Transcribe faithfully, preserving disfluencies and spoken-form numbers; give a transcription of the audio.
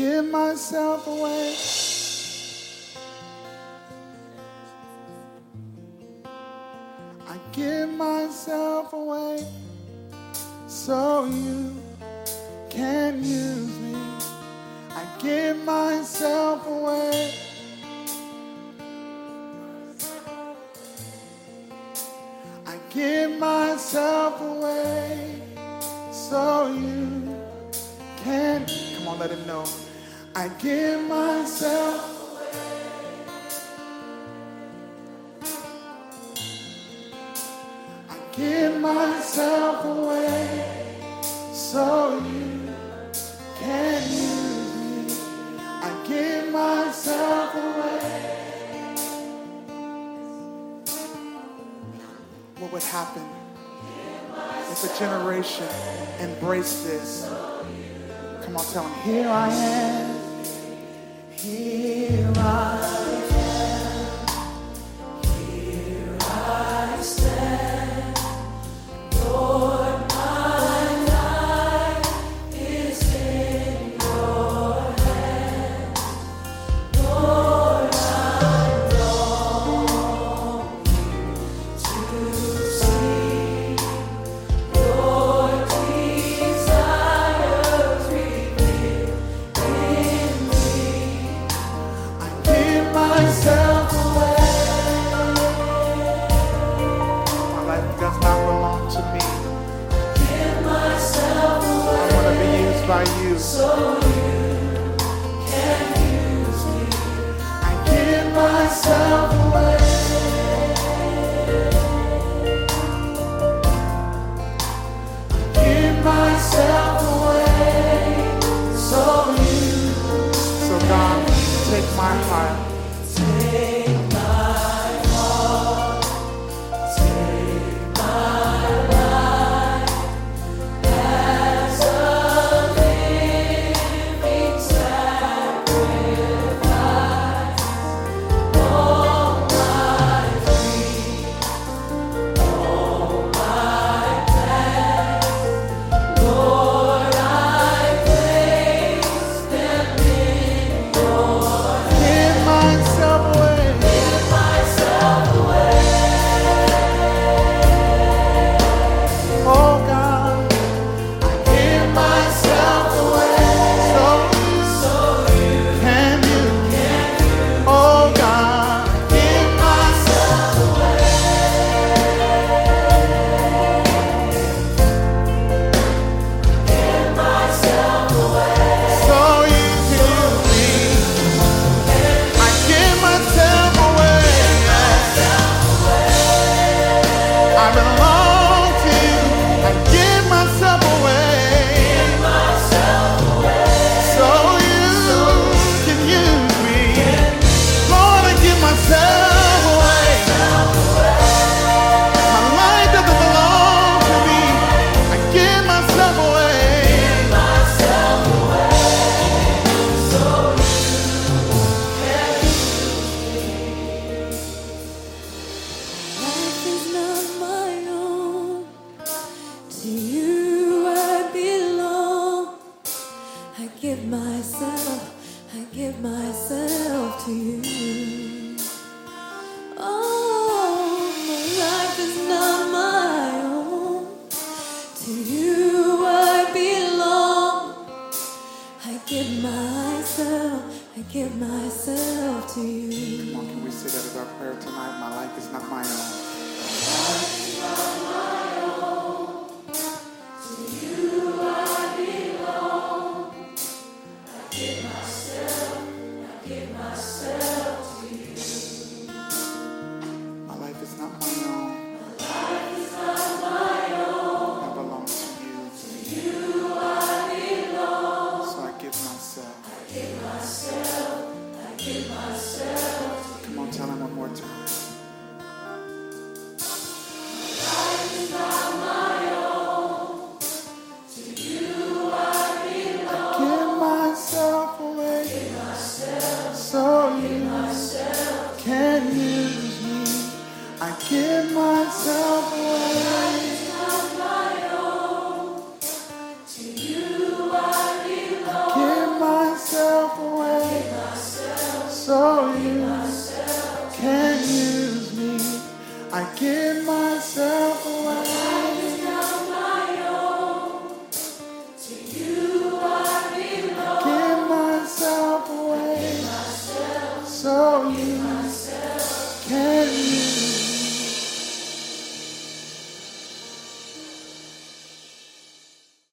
give myself away. I give myself away so you can use me. I give myself away. I give myself away so you can. Come on, let him know. I give myself. I give myself away so you can use me. I give myself away. What would happen if a generation embraced this? Come on, tell him, here I am. Here I am. Here I stand. Lord, my life is in your hands. Lord, I long to see your desires revealed in me. I give myself away. My life does not belong to me. Give myself away. I want to be used by you. So you can use me. I give myself away. Give myself away so you. So God, take my heart. Take my heart. Take my life as a living sacrifice. All my dreams, all my plans, Lord, I place them in your hands. Give myself away. Give myself away. Oh God, I give myself away so you can use. Oh God, I give myself away. Give myself away so you can use me. I give myself away. I belong to you. I give myself away so you can use me. Lord, I give myself away. My life doesn't belong to me. I give myself away. Life is not my own. To you I belong. I give myself, I give myself to you. Oh, my life is not my own. To you I belong. I give myself, I give myself to you. Come on, can we say that as our prayer tonight? My life is not my own. My life is not my own. I belong to you. So I give myself. Come on, tell him one more time. you can use me. I give myself away. Life is not my own. To you I belong. Give myself away. Myself, So you myself. can use me.